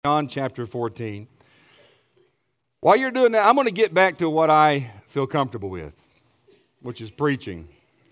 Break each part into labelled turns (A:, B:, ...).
A: John chapter 14. While you're doing that, I'm going to get back to what I feel comfortable with, which is preaching.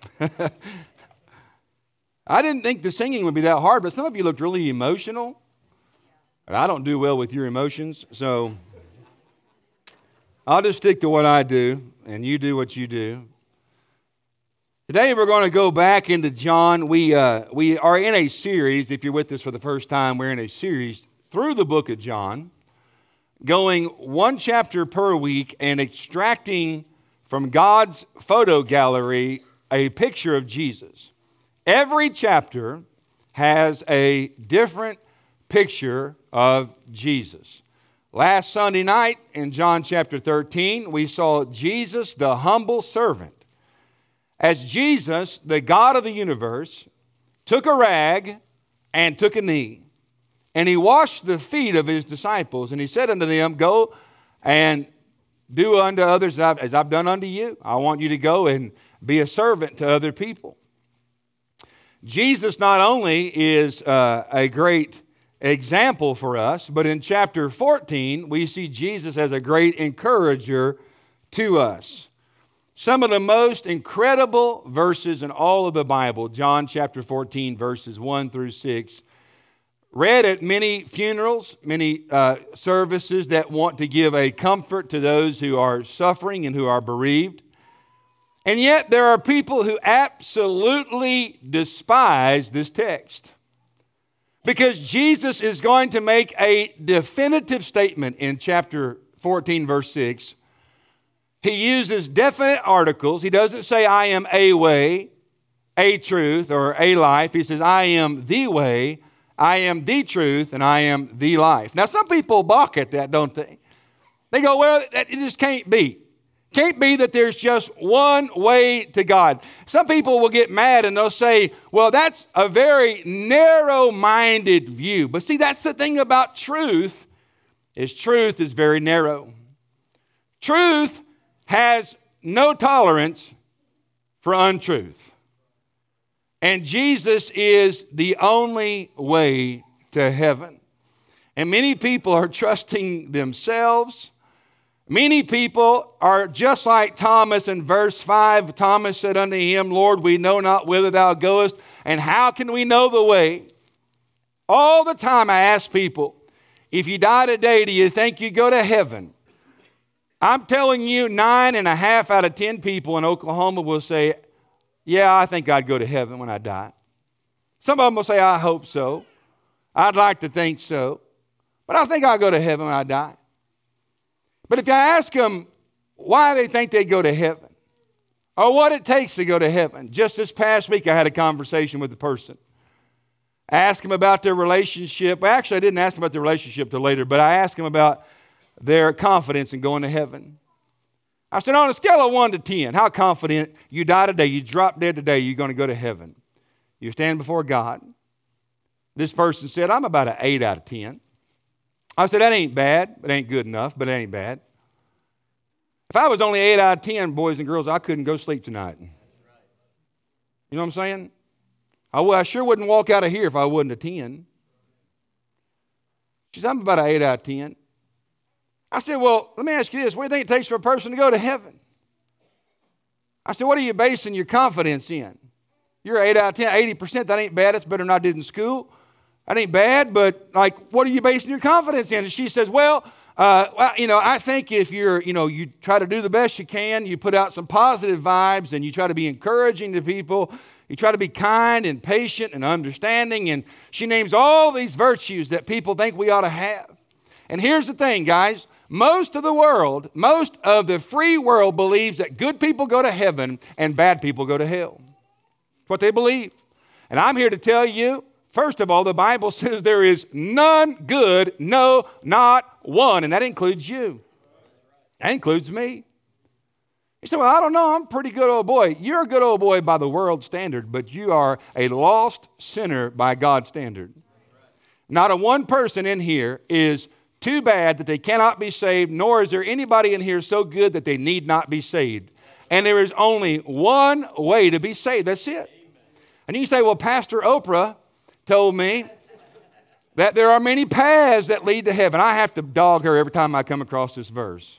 A: I didn't think the singing would be that hard, but some of you looked really emotional. And I don't do well with your emotions, so I'll just stick to what I do, and you do what you do. Today we're going to go back into John. We are in a series. If you're with us for the first time, we're in a series through the book of John, going one chapter per week and extracting from God's photo gallery a picture of Jesus. Every chapter has a different picture of Jesus. Last Sunday night in John chapter 13, we saw Jesus, the humble servant. As Jesus, the God of the universe, took a rag and took a knee. And he washed the feet of his disciples, and he said unto them, go and do unto others as I've done unto you. I want you to go and be a servant to other people. Jesus not only is a great example for us, but in chapter 14, we see Jesus as a great encourager to us. Some of the most incredible verses in all of the Bible, John chapter 14, verses 1 through 6, read at many funerals, many services that want to give a comfort to those who are suffering and who are bereaved. And yet there are people who absolutely despise this text, because Jesus is going to make a definitive statement in chapter 14, verse 6. He uses definite articles. He doesn't say, I am a way, a truth, or a life. He says, I am the way, I am the truth, and I am the life. Now, some people balk at that, don't they? They go, well, it just can't be. Can't be that there's just one way to God. Some people will get mad and they'll say, well, that's a very narrow-minded view. But see, that's the thing about truth is very narrow. Truth has no tolerance for untruth. And Jesus is the only way to heaven. And many people are trusting themselves. Many people are just like Thomas in verse 5. Thomas said unto him, Lord, we know not whither thou goest, and how can we know the way? All the time I ask people, if you die today, do you think you go to heaven? I'm telling you, 9.5 out of 10 people in Oklahoma will say, yeah, I think I'd go to heaven when I die. Some of them will say, I hope so. I'd like to think so. But I think I'll go to heaven when I die. But if I ask them why they think they'd go to heaven, or what it takes to go to heaven, just this past week I had a conversation with a person. I asked them about their relationship. Well, actually, I didn't ask them about their relationship till later, but I asked them about their confidence in going to heaven. I said, on a scale of 1 to 10, how confident you die today, you drop dead today, you're going to go to heaven? You stand before God. This person said, I'm about an 8 out of 10. I said, that ain't bad. It ain't good enough, but it ain't bad. If I was only 8 out of 10, boys and girls, I couldn't go sleep tonight. You know what I'm saying? I sure wouldn't walk out of here if I wasn't a 10. She said, I'm about an 8 out of 10. I said, well, let me ask you this. What do you think it takes for a person to go to heaven? I said, what are you basing your confidence in? You're 8 out of 10, 80%. That ain't bad. That's better than I did in school. That ain't bad, but what are you basing your confidence in? And she says, I think if you try to do the best you can, you put out some positive vibes and you try to be encouraging to people. You try to be kind and patient and understanding. And she names all these virtues that people think we ought to have. And here's the thing, guys. Most of the free world believes that good people go to heaven and bad people go to hell. That's what they believe. And I'm here to tell you, first of all, the Bible says there is none good, no, not one. And that includes you. That includes me. You say, well, I don't know, I'm a pretty good old boy. You're a good old boy by the world standard, but you are a lost sinner by God's standard. Not a one person in here is too bad that they cannot be saved, nor is there anybody in here so good that they need not be saved. And there is only one way to be saved. That's it. And you say, well, Pastor Oprah told me that there are many paths that lead to heaven. I have to dog her every time I come across this verse.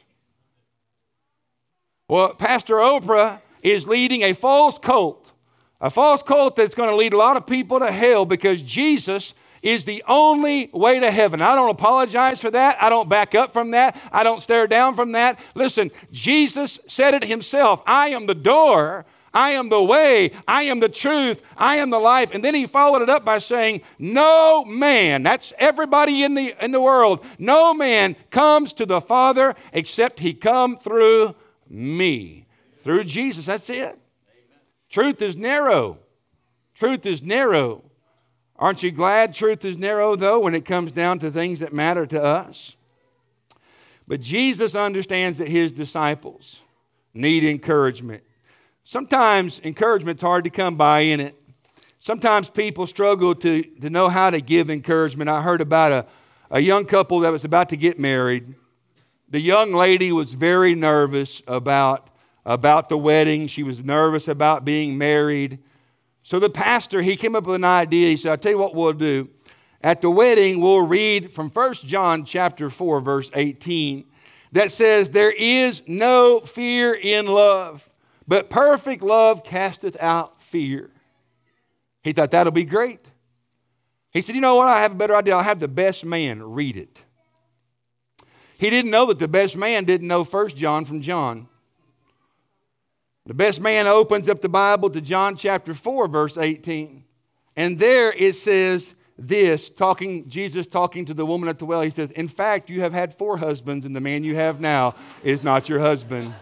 A: Well, Pastor Oprah is leading a false cult that's going to lead a lot of people to hell because Jesus is the only way to heaven. I don't apologize for that. I don't back up from that. I don't stare down from that. Listen, Jesus said it himself. I am the door. I am the way. I am the truth. I am the life. And then he followed it up by saying, no man, that's everybody in the world, no man comes to the Father except he come through me. Through Jesus. That's it. Amen. Truth is narrow. Truth is narrow. Aren't you glad truth is narrow, though, when it comes down to things that matter to us? But Jesus understands that his disciples need encouragement. Sometimes encouragement's hard to come by, isn't it? Sometimes people struggle to know how to give encouragement. I heard about a young couple that was about to get married. The young lady was very nervous about the wedding. She was nervous about being married. So the pastor, he came up with an idea. He said, I'll tell you what we'll do. At the wedding, we'll read from 1 John chapter 4, verse 18, that says, there is no fear in love, but perfect love casteth out fear. He thought that'll be great. He said, you know what? I have a better idea. I'll have the best man read it. He didn't know that the best man didn't know 1 John from John. The best man opens up the Bible to John chapter 4, verse 18. And there it says this, Jesus talking to the woman at the well. He says, in fact, you have had 4 husbands, and the man you have now is not your husband.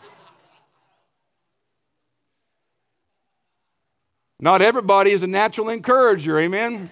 A: Not everybody is a natural encourager, amen?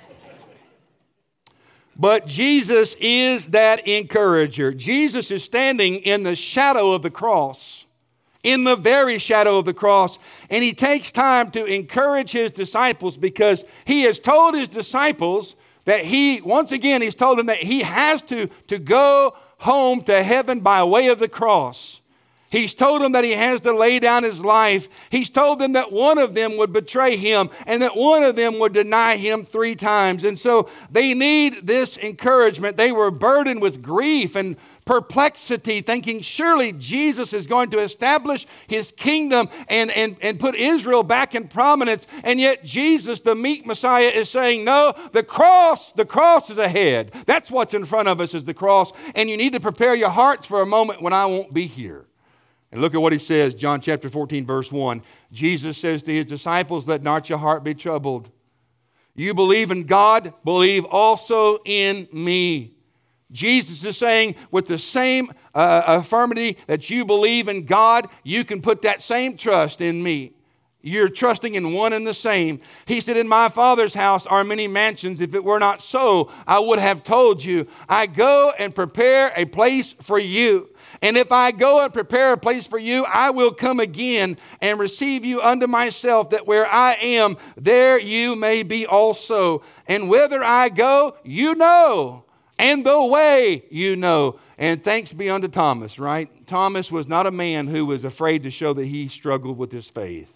A: But Jesus is that encourager. Jesus is standing in the shadow of the cross. In the very shadow of the cross. And he takes time to encourage his disciples because he has told his disciples that he's told them that he has to go home to heaven by way of the cross. He's told them that he has to lay down his life. He's told them that one of them would betray him and that one of them would deny him 3 times. And so they need this encouragement. They were burdened with grief and perplexity, thinking surely Jesus is going to establish his kingdom and put Israel back in prominence. And yet Jesus, the meek Messiah, is saying, no, the cross is ahead. That's what's in front of us is the cross. And you need to prepare your hearts for a moment when I won't be here. And look at what he says, John chapter 14, verse 1. Jesus says to his disciples, let not your heart be troubled. You believe in God, believe also in me. Jesus is saying with the same affirmity that you believe in God, you can put that same trust in me. You're trusting in one and the same. He said, in my Father's house are many mansions. If it were not so, I would have told you. I go and prepare a place for you. And if I go and prepare a place for you, I will come again and receive you unto myself, that where I am, there you may be also. And whither I go, you know. And the way you know. And thanks be unto Thomas, right? Thomas was not a man who was afraid to show that he struggled with his faith.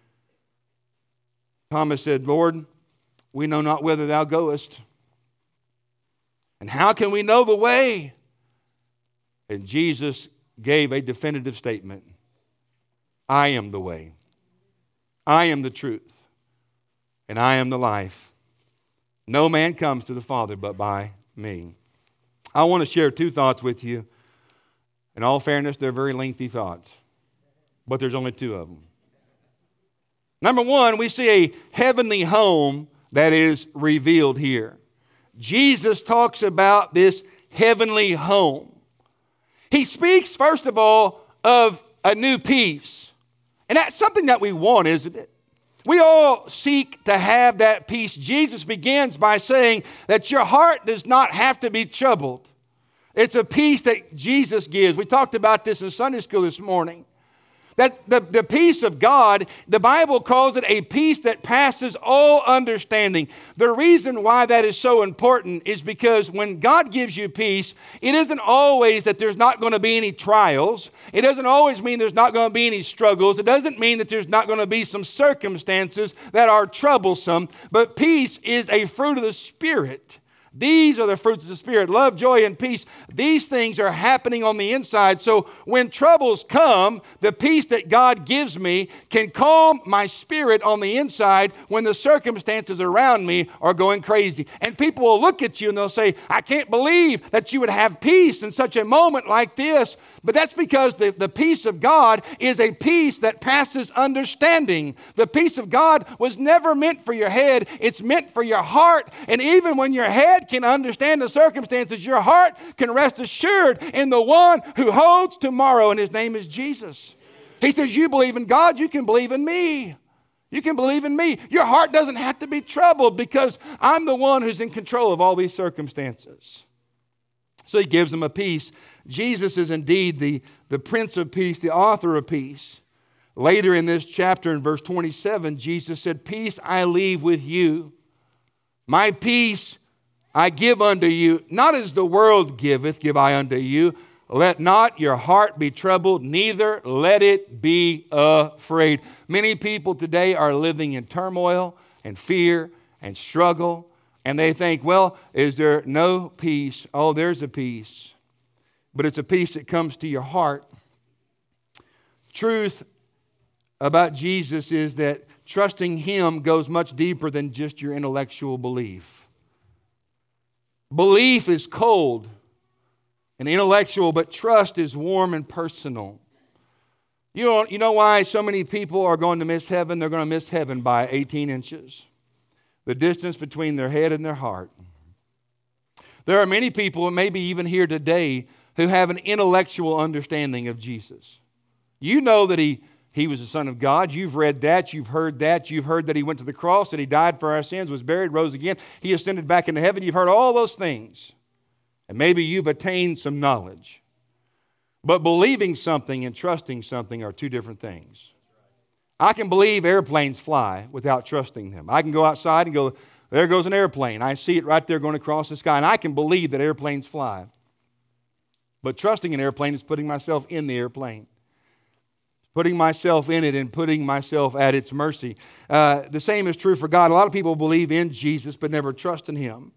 A: Thomas said, Lord, we know not whither thou goest. And how can we know the way? And Jesus gave a definitive statement. I am the way. I am the truth. And I am the life. No man comes to the Father but by me. I want to share 2 thoughts with you. In all fairness, they're very lengthy thoughts. But there's only 2 of them. Number 1, we see a heavenly home that is revealed here. Jesus talks about this heavenly home. He speaks, first of all, of a new peace. And that's something that we want, isn't it? We all seek to have that peace. Jesus begins by saying that your heart does not have to be troubled. It's a peace that Jesus gives. We talked about this in Sunday school this morning. That the peace of God, the Bible calls it a peace that passes all understanding. The reason why that is so important is because when God gives you peace, it isn't always that there's not going to be any trials. It doesn't always mean there's not going to be any struggles. It doesn't mean that there's not going to be some circumstances that are troublesome. But peace is a fruit of the Spirit These are the fruits of the Spirit: love, joy, and peace. These things are happening on the inside. So when troubles come, the peace that God gives me can calm my spirit on the inside when the circumstances around me are going crazy. And people will look at you and they'll say, I can't believe that you would have peace in such a moment like this. But that's because the peace of God is a peace that passes understanding. The peace of God was never meant for your head. It's meant for your heart. And even when your head can understand the circumstances, your heart can rest assured in the one who holds tomorrow, and his name is Jesus. He says, you believe in God, you can believe in me. You can believe in me. Your heart doesn't have to be troubled because I'm the one who's in control of all these circumstances. So he gives them a peace. Jesus is indeed the Prince of Peace, the author of peace. Later in this chapter, in verse 27, Jesus said, peace I leave with you. My peace I give unto you. Not as the world giveth, give I unto you. Let not your heart be troubled, neither let it be afraid. Many people today are living in turmoil and fear and struggle. And they think, well, is there no peace? Oh, there's a peace. But it's a peace that comes to your heart. Truth about Jesus is that trusting Him goes much deeper than just your intellectual belief. Belief is cold and intellectual, but trust is warm and personal. You know why so many people are going to miss heaven? They're going to miss heaven by 18 inches. The distance between their head and their heart. There are many people, maybe even here today, who have an intellectual understanding of Jesus. You know that He was the Son of God. You've read that. You've heard that. You've heard that He went to the cross, that He died for our sins, was buried, rose again. He ascended back into heaven. You've heard all those things. And maybe you've attained some knowledge. But believing something and trusting something are two different things. I can believe airplanes fly without trusting them. I can go outside and go, there goes an airplane. I see it right there going across the sky, and I can believe that airplanes fly. But trusting an airplane is putting myself in the airplane. Putting myself in it and putting myself at its mercy. The same is true for God. A lot of people believe in Jesus but never trust in Him.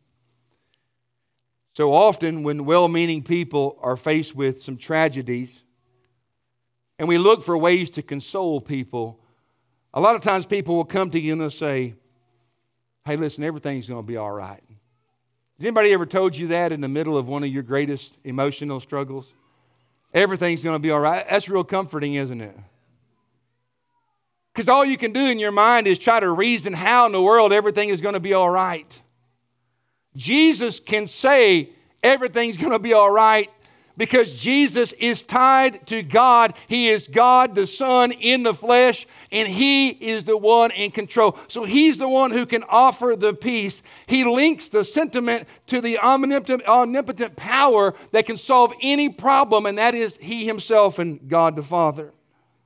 A: So often when well-meaning people are faced with some tragedies and we look for ways to console people, a lot of times people will come to you and they'll say, hey, listen, everything's going to be all right. Has anybody ever told you that in the middle of one of your greatest emotional struggles? Everything's going to be all right. That's real comforting, isn't it? Because all you can do in your mind is try to reason how in the world everything is going to be all right. Jesus can say everything's going to be all right because Jesus is tied to God. He is God the Son in the flesh, and He is the one in control. So He's the one who can offer the peace. He links the sentiment to the omnipotent power that can solve any problem, and that is He Himself and God the Father.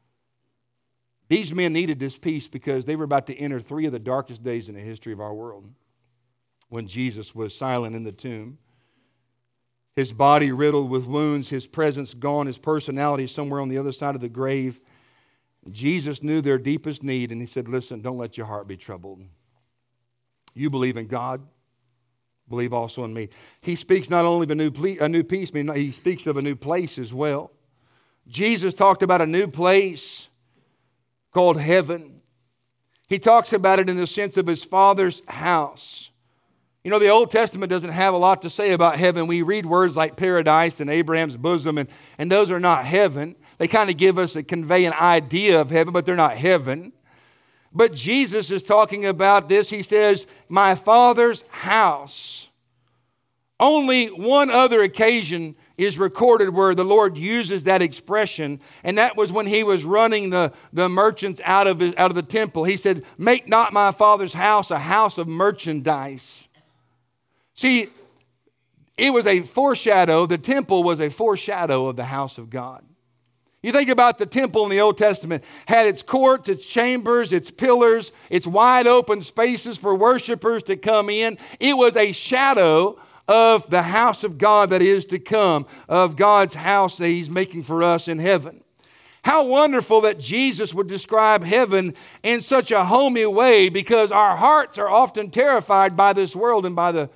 A: These men needed this peace because they were about to enter 3 of the darkest days in the history of our world when Jesus was silent in the tomb. His body riddled with wounds, His presence gone, His personality somewhere on the other side of the grave. Jesus knew their deepest need, and He said, listen, don't let your heart be troubled. You believe in God, believe also in me. He speaks not only of a new peace, but He speaks of a new place as well. Jesus talked about a new place called heaven. He talks about it in the sense of His Father's house. You know, the Old Testament doesn't have a lot to say about heaven. We read words like paradise and Abraham's bosom, and those are not heaven. They kind of convey an idea of heaven, but they're not heaven. But Jesus is talking about this. He says, my Father's house. Only one other occasion is recorded where the Lord uses that expression, and that was when He was running the merchants out of the temple. He said, make not my Father's house a house of merchandise. See, it was a foreshadow. The temple was a foreshadow of the house of God. You think about the temple in the Old Testament, had its courts, its chambers, its pillars, its wide open spaces for worshipers to come in. It was a shadow of the house of God that is to come, of God's house that He's making for us in heaven. How wonderful that Jesus would describe heaven in such a homey way, because our hearts are often terrified by this world and by the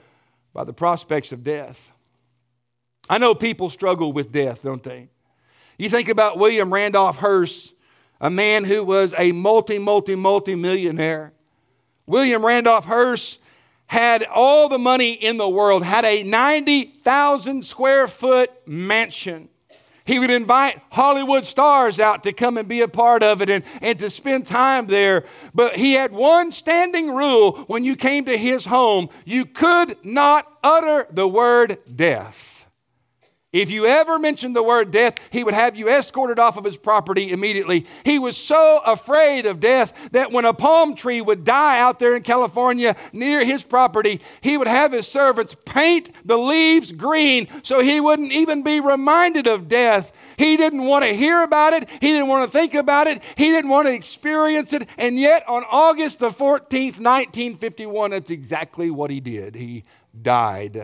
A: by the prospects of death. I know people struggle with death, don't they? You think about William Randolph Hearst, a man who was a multi-millionaire. William Randolph Hearst had all the money in the world, had a 90,000 square foot mansion. He would invite Hollywood stars out to come and be a part of it and to spend time there. But he had one standing rule when you came to his home. You could not utter the word death. If you ever mentioned the word death, he would have you escorted off of his property immediately. He was so afraid of death that when a palm tree would die out there in California near his property, he would have his servants paint the leaves green so he wouldn't even be reminded of death. He didn't want to hear about it. He didn't want to think about it. He didn't want to experience it. And yet on August the 14th, 1951, that's exactly what he did. He died.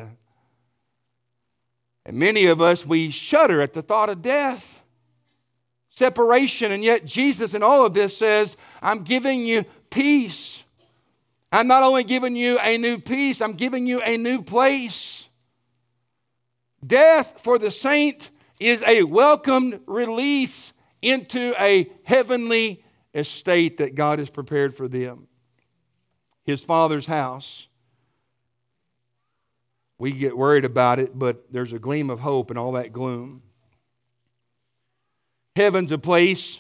A: And many of us, we shudder at the thought of death, separation, and yet Jesus in all of this says, I'm giving you peace. I'm not only giving you a new peace, I'm giving you a new place. Death for the saint is a welcomed release into a heavenly estate that God has prepared for them. His Father's house. We get worried about it, but there's a gleam of hope in all that gloom. Heaven's a place,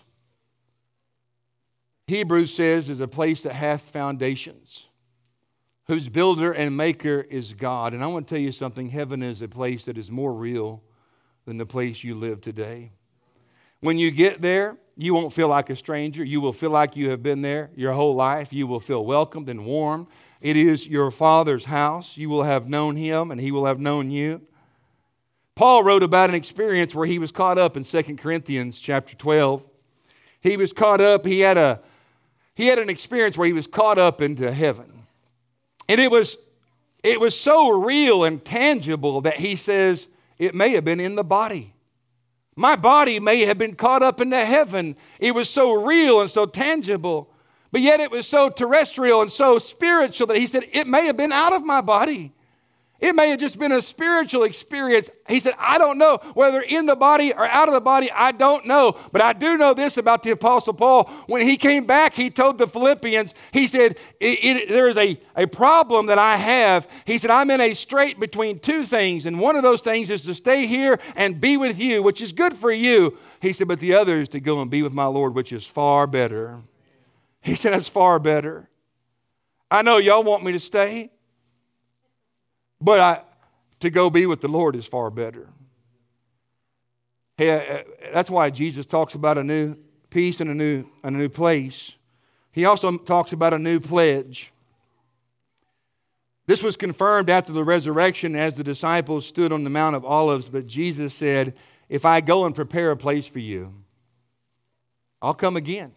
A: Hebrews says, is a place that hath foundations, whose builder and maker is God. And I want to tell you something, heaven is a place that is more real than the place you live today. When you get there, you won't feel like a stranger. You will feel like you have been there your whole life. You will feel welcomed and warm. It is your Father's house. You will have known Him and He will have known you. Paul wrote about an experience where he was caught up in 2 Corinthians chapter 12. He was caught up, he had an experience where he was caught up into heaven. And it was so real and tangible that he says it may have been in the body. My body may have been caught up into heaven. It was so real and so tangible. But yet it was so terrestrial and so spiritual that he said, it may have been out of my body. It may have just been a spiritual experience. He said, I don't know whether in the body or out of the body, I don't know. But I do know this about the Apostle Paul. When he came back, he told the Philippians, he said, there is a problem that I have. He said, I'm in a strait between two things. And one of those things is to stay here and be with you, which is good for you. He said, but the other is to go and be with my Lord, which is far better. He said, that's far better. I know y'all want me to stay, but to go be with the Lord is far better. Hey, that's why Jesus talks about a new peace and a new place. He also talks about a new pledge. This was confirmed after the resurrection as the disciples stood on the Mount of Olives, but Jesus said, if I go and prepare a place for you, I'll come again.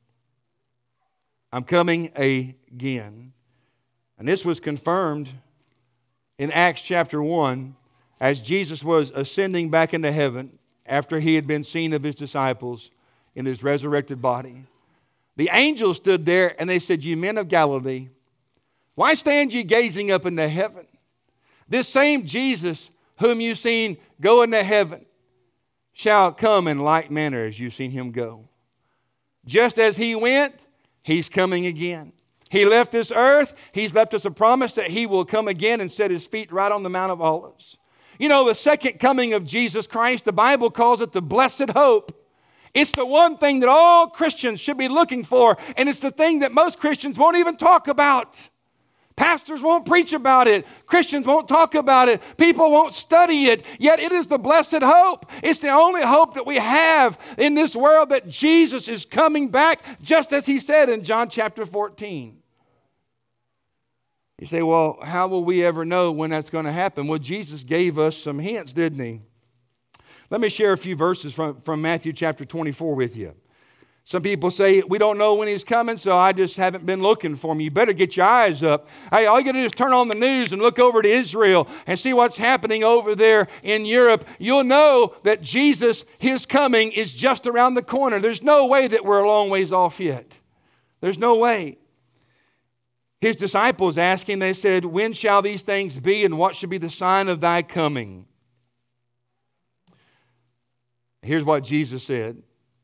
A: I'm coming again. And this was confirmed in Acts chapter 1 as Jesus was ascending back into heaven after he had been seen of his disciples in his resurrected body. The angels stood there and they said, "You men of Galilee, why stand ye gazing up into heaven? This same Jesus whom you've seen go into heaven shall come in like manner as you've seen him go. Just as he went, he's coming again. He left this earth. He's left us a promise that he will come again and set his feet right on the Mount of Olives. You know, the second coming of Jesus Christ, the Bible calls it the blessed hope. It's the one thing that all Christians should be looking for, and it's the thing that most Christians won't even talk about. Pastors won't preach about it. Christians won't talk about it. People won't study it. Yet it is the blessed hope. It's the only hope that we have in this world, that Jesus is coming back, just as he said in John chapter 14. You say, well, how will we ever know when that's going to happen? Well, Jesus gave us some hints, didn't he? Let me share a few verses from Matthew chapter 24 with you. Some people say, we don't know when he's coming, so I just haven't been looking for him. You better get your eyes up. Hey, all you got to do is turn on the news and look over to Israel and see what's happening over there in Europe. You'll know that Jesus, his coming, is just around the corner. There's no way that we're a long ways off yet. There's no way. His disciples asked him, they said, when shall these things be, and what should be the sign of thy coming? Here's what Jesus said.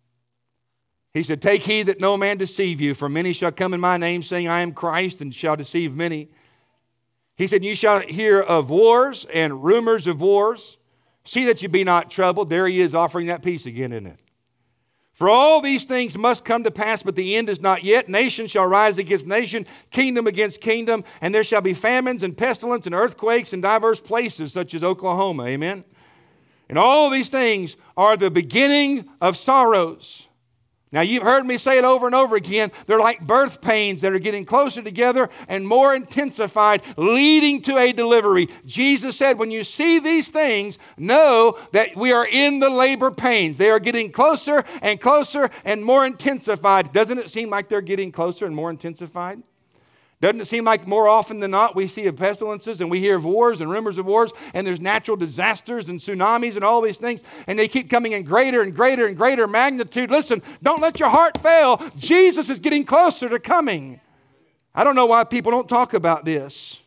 A: He said, take heed that no man deceive you, for many shall come in my name, saying, I am Christ, and shall deceive many. He said, you shall hear of wars and rumors of wars. See that you be not troubled. There he is offering that peace again, isn't it? For all these things must come to pass, but the end is not yet. Nation shall rise against nation, kingdom against kingdom, and there shall be famines and pestilence and earthquakes in diverse places, such as Oklahoma. Amen? And all these things are the beginning of sorrows. Now, you've heard me say it over and over again. They're like birth pains that are getting closer together and more intensified, leading to a delivery. Jesus said, when you see these things, know that we are in the labor pains. They are getting closer and closer and more intensified. Doesn't it seem like they're getting closer and more intensified? Doesn't it seem like more often than not we see of pestilences and we hear of wars and rumors of wars, and there's natural disasters and tsunamis and all these things, and they keep coming in greater and greater and greater magnitude? Listen, don't let your heart fail. Jesus is getting closer to coming. I don't know why people don't talk about this.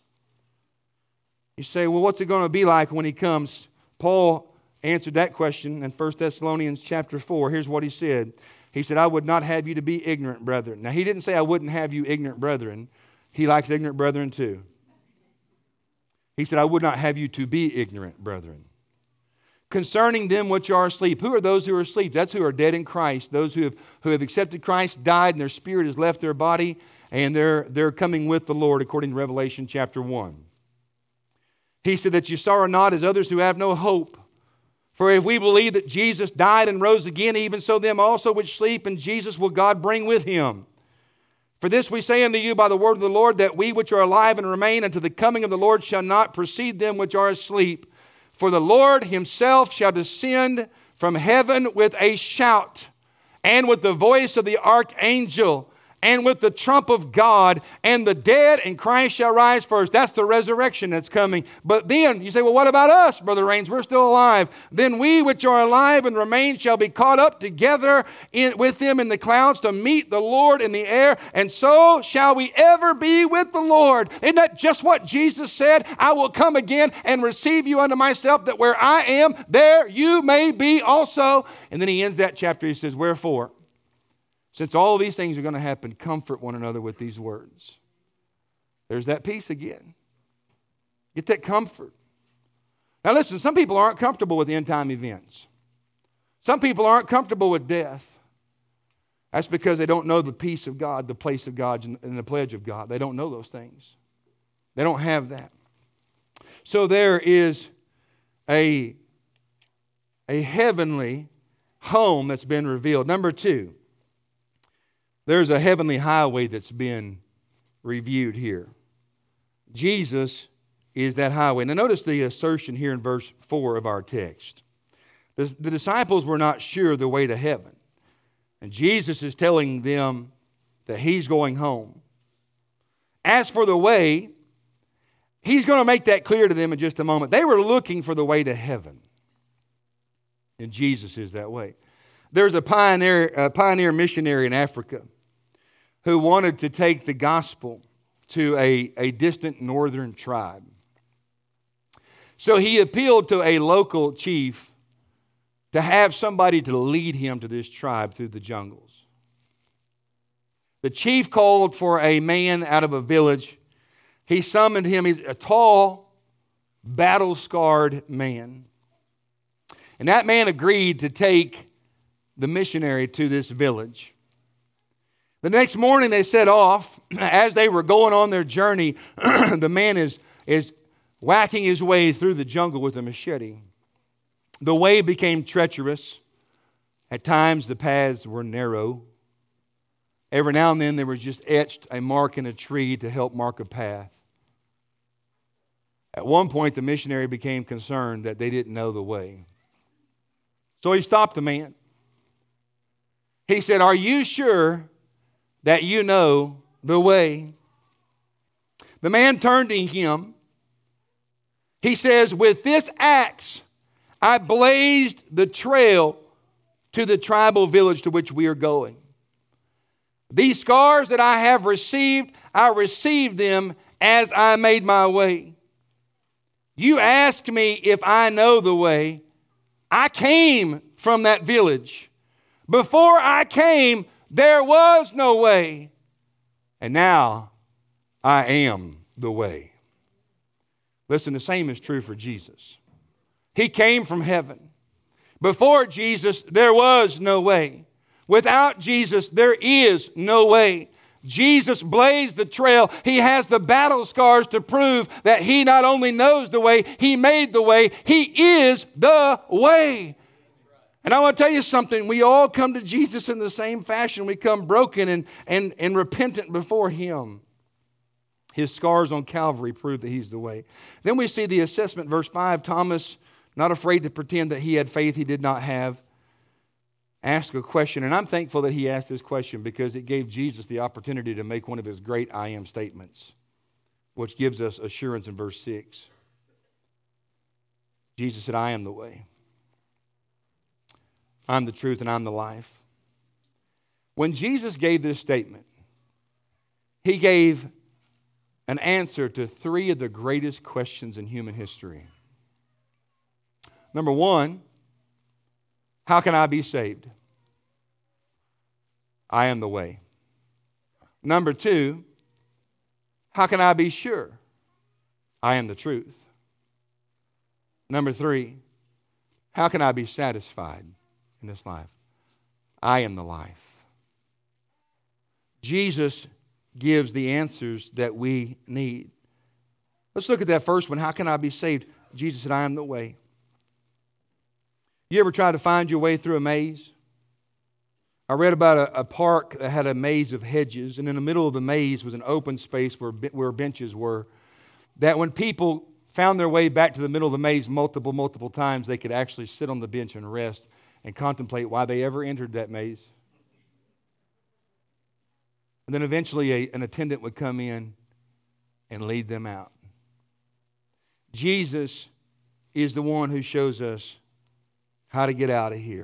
A: You say, well, what's it going to be like when he comes? Paul answered that question in 1 Thessalonians chapter 4. Here's what he said. He said, I would not have you to be ignorant, brethren. Now, he didn't say I wouldn't have you ignorant, brethren. He likes ignorant brethren too. He said, I would not have you to be ignorant, brethren. Concerning them which are asleep. Who are those who are asleep? That's who are dead in Christ. Those who have accepted Christ, died, and their spirit has left their body, and they're coming with the Lord, according to Revelation chapter 1. He said that you sorrow not as others who have no hope. For if we believe that Jesus died and rose again, even so them also which sleep in Jesus will God bring with him. For this we say unto you by the word of the Lord, that we which are alive and remain unto the coming of the Lord shall not precede them which are asleep. For the Lord himself shall descend from heaven with a shout, and with the voice of the archangel, and with the trump of God, and the dead in Christ shall rise first. That's the resurrection that's coming. But then, you say, well, what about us, Brother Raines? We're still alive. Then we which are alive and remain shall be caught up together with them in the clouds to meet the Lord in the air, and so shall we ever be with the Lord. Isn't that just what Jesus said? I will come again and receive you unto myself, that where I am, there you may be also. And then he ends that chapter. He says, wherefore, since all these things are going to happen, comfort one another with these words. There's that peace again. Get that comfort. Now listen, some people aren't comfortable with end time events. Some people aren't comfortable with death. That's because they don't know the peace of God, the place of God, and the pledge of God. They don't know those things. They don't have that. So there is a heavenly home that's been revealed. Number two, there's a heavenly highway that's been reviewed here. Jesus is that highway. Now notice the assertion here in verse 4 of our text. The disciples were not sure the way to heaven. And Jesus is telling them that he's going home. As for the way, he's going to make that clear to them in just a moment. They were looking for the way to heaven. And Jesus is that way. There's a pioneer missionary in Africa who wanted to take the gospel to a distant northern tribe. So he appealed to a local chief to have somebody to lead him to this tribe through the jungles. The chief called for a man out of a village. He summoned him. He's a tall, battle-scarred man. And that man agreed to take the missionary to this village. The next morning they set off. As they were going on their journey, the man is whacking his way through the jungle with a machete. The way became treacherous. At times the paths were narrow. Every now and then there was just etched a mark in a tree to help mark a path. At one point the missionary became concerned that they didn't know the way. So he stopped the man. He said, "Are you sure that you know the way?" The man turned to him. He says, "With this axe I blazed the trail to the tribal village to which we are going. These scars that I have received, I received them as I made my way. You ask me if I know the way. I came from that village. Before I came, there was no way. And now I am the way. Listen, the same is true for Jesus. He came from heaven. Before Jesus, there was no way. Without Jesus, there is no way. Jesus blazed the trail. He has the battle scars to prove that He not only knows the way, He made the way. He is the way. And I want to tell you something. We all come to Jesus in the same fashion. We come broken and repentant before Him. His scars on Calvary prove that He's the way. Then we see the assessment, verse 5. Thomas, not afraid to pretend that he had faith he did not have, asked a question. And I'm thankful that he asked this question because it gave Jesus the opportunity to make one of His great I am statements, which gives us assurance in verse 6. Jesus said, I am the way. I'm the truth and I'm the life. When Jesus gave this statement, He gave an answer to three of the greatest questions in human history. Number one, how can I be saved? I am the way. Number two, how can I be sure? I am the truth. Number three, how can I be satisfied in this life? I am the life. Jesus gives the answers that we need. Let's look at that first one. How can I be saved? Jesus said, I am the way. You ever try to find your way through a maze? I read about a park that had a maze of hedges, and in the middle of the maze was an open space where benches were, that when people found their way back to the middle of the maze multiple times, they could actually sit on the bench and rest and contemplate why they ever entered that maze. And then eventually an attendant would come in and lead them out. Jesus is the one who shows us how to get out of here.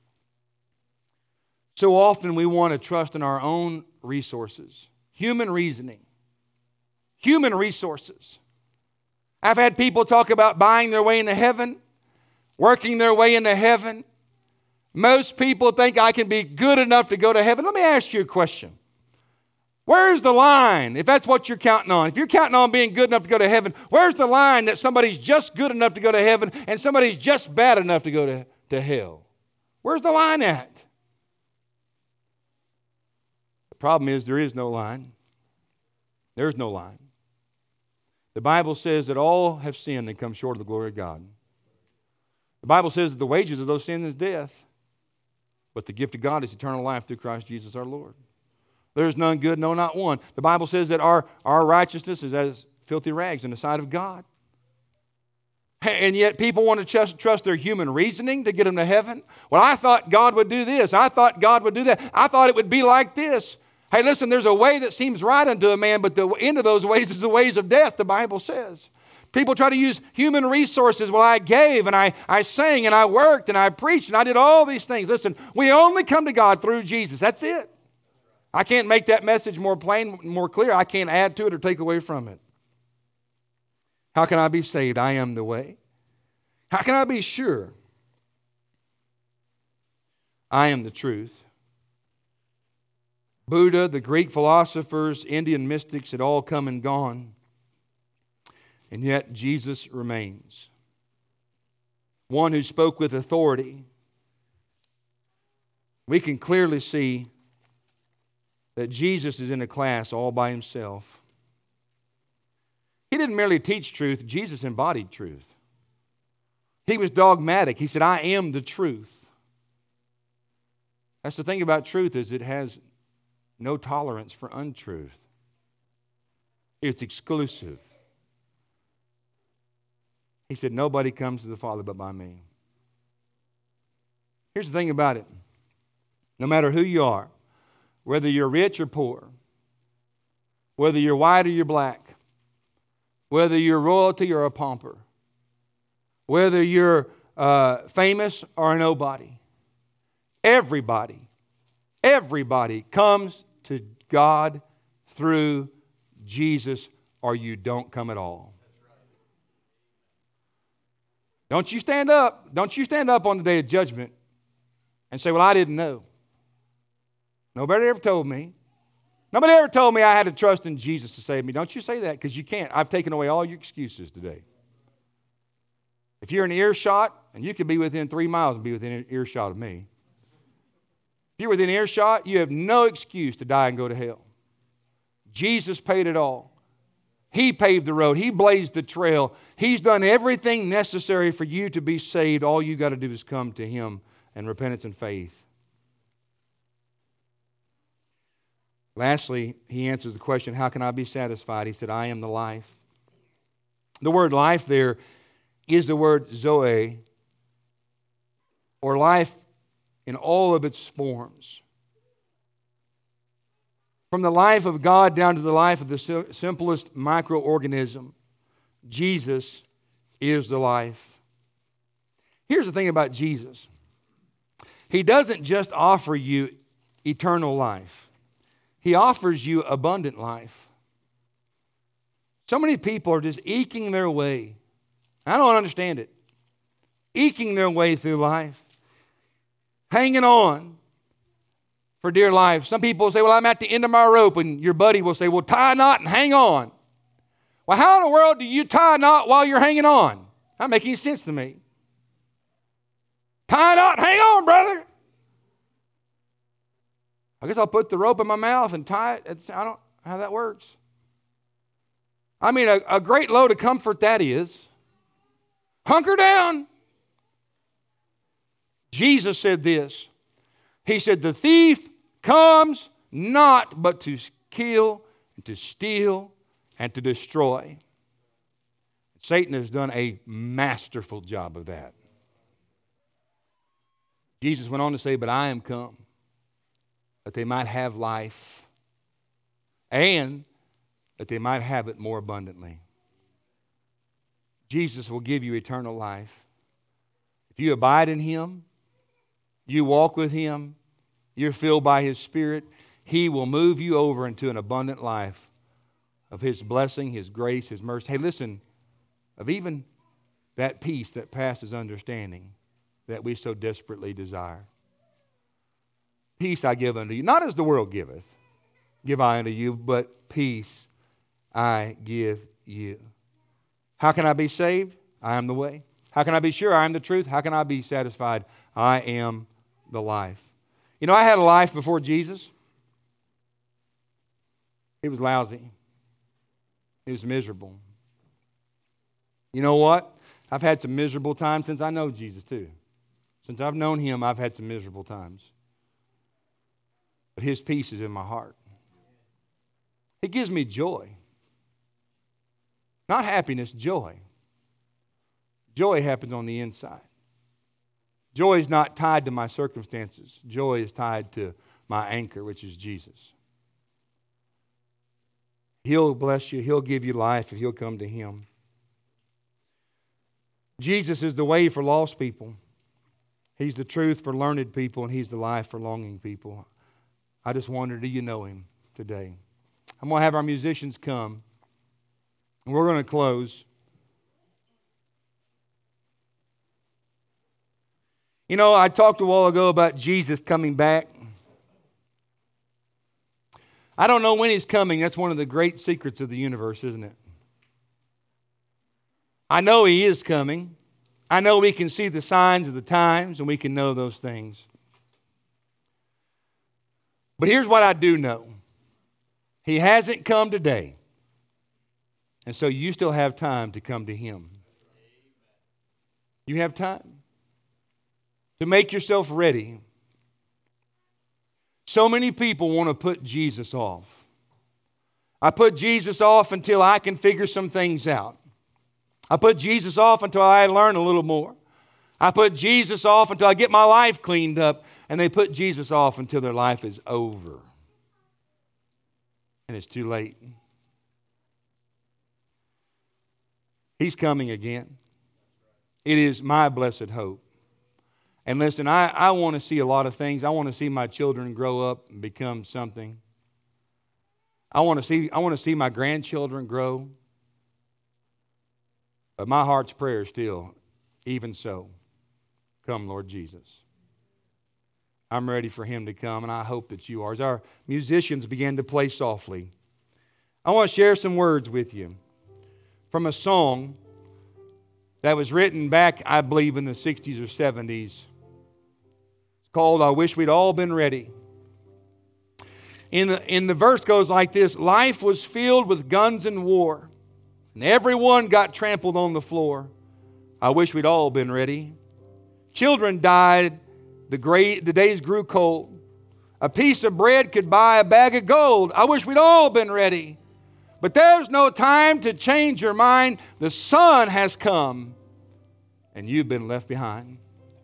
A: So often we want to trust in our own resources, human reasoning, human resources. I've had people talk about buying their way into heaven, working their way into heaven. Most people think I can be good enough to go to heaven. Let me ask you a question. Where's the line, if that's what you're counting on? If you're counting on being good enough to go to heaven, where's the line that somebody's just good enough to go to heaven and somebody's just bad enough to go to hell? Where's the line at? The problem is there is no line. There's no line. The Bible says that all have sinned and come short of the glory of God. The Bible says that the wages of those sins is death, but the gift of God is eternal life through Christ Jesus our Lord. There is none good, no, not one. The Bible says that our righteousness is as filthy rags in the sight of God. And yet people want to trust their human reasoning to get them to heaven. Well, I thought God would do this. I thought God would do that. I thought it would be like this. Hey, listen, there's a way that seems right unto a man, but the end of those ways is the ways of death, the Bible says. People try to use human resources. Well, I gave and I sang and I worked and I preached and I did all these things. Listen, we only come to God through Jesus. That's it. I can't make that message more plain, more clear. I can't add to it or take away from it. How can I be saved? I am the way. How can I be sure? I am the truth. Buddha, the Greek philosophers, Indian mystics had all come and gone. And yet Jesus remains. One who spoke with authority. We can clearly see that Jesus is in a class all by Himself. He didn't merely teach truth, Jesus embodied truth. He was dogmatic. He said, I am the truth. That's the thing about truth, is it has no tolerance for untruth. It's exclusive. He said, nobody comes to the Father but by me. Here's the thing about it. No matter who you are, whether you're rich or poor, whether you're white or you're black, whether you're royalty or a pauper, whether you're famous or a nobody, everybody comes to God through Jesus, or you don't come at all. Don't you stand up. Don't you stand up on the day of judgment and say, well, I didn't know. Nobody ever told me. Nobody ever told me I had to trust in Jesus to save me. Don't you say that, because you can't. I've taken away all your excuses today. If you're in earshot, and you could be within 3 miles and be within earshot of me. If you're within earshot, you have no excuse to die and go to hell. Jesus paid it all. He paved the road. He blazed the trail. He's done everything necessary for you to be saved. All you got to do is come to Him in repentance and faith. Lastly, He answers the question, how can I be satisfied? He said, I am the life. The word life there is the word zoe, or life in all of its forms. From the life of God down to the life of the simplest microorganism, Jesus is the life. Here's the thing about Jesus. He doesn't just offer you eternal life. He offers you abundant life. So many people are just eking their way. I don't understand it. Eking their way through life. Hanging on for dear life. Some people say, well, I'm at the end of my rope. And your buddy will say, well, tie a knot and hang on. Well, how in the world do you tie a knot while you're hanging on? Not making any sense to me. Tie a knot and hang on, brother. I guess I'll put the rope in my mouth and tie it. I don't know how that works. I mean, a great load of comfort that is. Hunker down. Jesus said this. He said, the thief comes not but to kill, and to steal, and to destroy. Satan has done a masterful job of that. Jesus went on to say, but I am come that they might have life, and that they might have it more abundantly. Jesus will give you eternal life. If you abide in Him, you walk with Him, you're filled by His Spirit, He will move you over into an abundant life of His blessing, His grace, His mercy. Hey, listen, of even that peace that passes understanding that we so desperately desire. Peace I give unto you, not as the world giveth, give I unto you, but peace I give you. How can I be saved? I am the way. How can I be sure? I am the truth. How can I be satisfied? I am the life. You know, I had a life before Jesus. It was lousy. It was miserable. You know what? I've had some miserable times since I know Jesus too. Since I've known Him, I've had some miserable times. But His peace is in my heart. It gives me joy. Not happiness, joy. Joy happens on the inside. Joy is not tied to my circumstances. Joy is tied to my anchor, which is Jesus. He'll bless you. He'll give you life if you'll come to Him. Jesus is the way for lost people. He's the truth for learned people, and He's the life for longing people. I just wonder, do you know Him today? I'm going to have our musicians come, and we're going to close. You know, I talked a while ago about Jesus coming back. I don't know when He's coming. That's one of the great secrets of the universe, isn't it? I know He is coming. I know we can see the signs of the times, and we can know those things. But here's what I do know. He hasn't come today. And so you still have time to come to Him. You have time to make yourself ready. So many people want to put Jesus off. I put Jesus off until I can figure some things out. I put Jesus off until I learn a little more. I put Jesus off until I get my life cleaned up. And they put Jesus off until their life is over. And it's too late. He's coming again. It is my blessed hope. And listen, I want to see a lot of things. I want to see my children grow up and become something. I want to see my grandchildren grow. But my heart's prayer is still, even so, come, Lord Jesus. I'm ready for Him to come, and I hope that you are. As our musicians begin to play softly, I want to share some words with you from a song that was written back, I believe, in the 60s or 70s. It's called, I Wish We'd All Been Ready. In the verse goes like this: life was filled with guns and war, and everyone got trampled on the floor. I wish we'd all been ready. Children died, the days grew cold. A piece of bread could buy a bag of gold. I wish we'd all been ready. But there's no time to change your mind. The sun has come, and you've been left behind.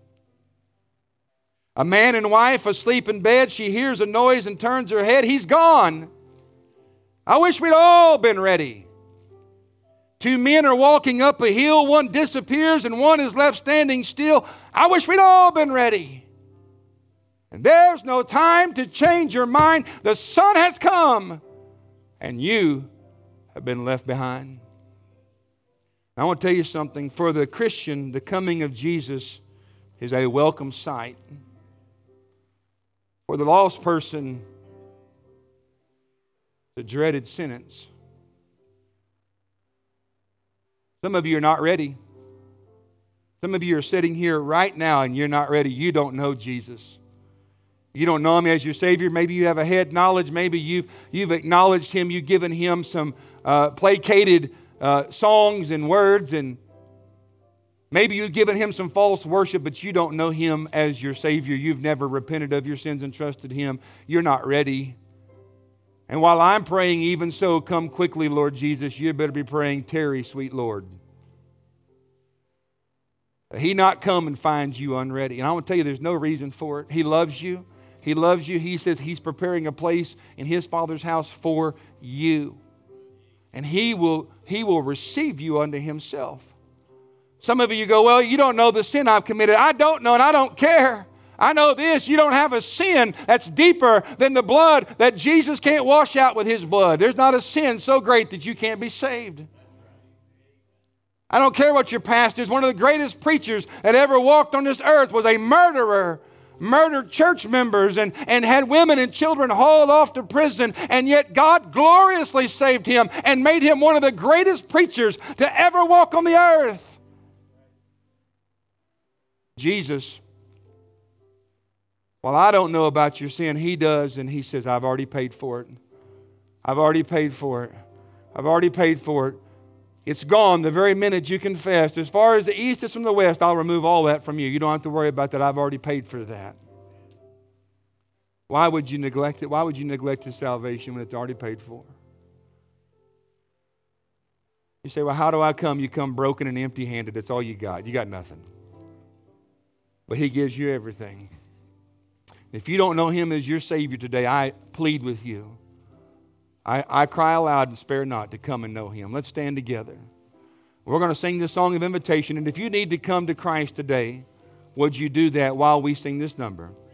A: A man and wife asleep in bed. She hears a noise and turns her head. He's gone. I wish we'd all been ready. Two men are walking up a hill. One disappears and one is left standing still. I wish we'd all been ready. And there's no time to change your mind. The sun has come, and you have been left behind. I want to tell you something. For the Christian, the coming of Jesus is a welcome sight. For the lost person, the dreaded sentence. Some of you are not ready. Some of you are sitting here right now and you're not ready. You don't know Jesus. You don't know Him as your Savior. Maybe you have a head knowledge. Maybe you've acknowledged Him. You've given Him some placated songs and words, and maybe you've given Him some false worship, but you don't know Him as your Savior. You've never repented of your sins and trusted Him. You're not ready. And while I'm praying, even so, come quickly, Lord Jesus, you better be praying, tarry, sweet Lord. He not come and find you unready. And I want to tell you, there's no reason for it. He loves you. He loves you. He says He's preparing a place in His Father's house for you. And He will receive you unto Himself. Some of you go, well, you don't know the sin I've committed. I don't know, and I don't care. I know this: you don't have a sin that's deeper than the blood that Jesus can't wash out with His blood. There's not a sin so great that you can't be saved. I don't care what your past is. One of the greatest preachers that ever walked on this earth was a murderer, murdered church members, and had women and children hauled off to prison, and yet God gloriously saved him and made him one of the greatest preachers to ever walk on the earth. Jesus, well, I don't know about your sin. He does, and He says, I've already paid for it. I've already paid for it. I've already paid for it. It's gone the very minute you confess. As far as the east is from the west, I'll remove all that from you. You don't have to worry about that. I've already paid for that. Why would you neglect it? Why would you neglect His salvation when it's already paid for? You say, well, how do I come? You come broken and empty-handed. That's all you got. You got nothing. But He gives you everything. If you don't know Him as your Savior today, I plead with you. I cry aloud and spare not to come and know Him. Let's stand together. We're going to sing this song of invitation. And if you need to come to Christ today, would you do that while we sing this number?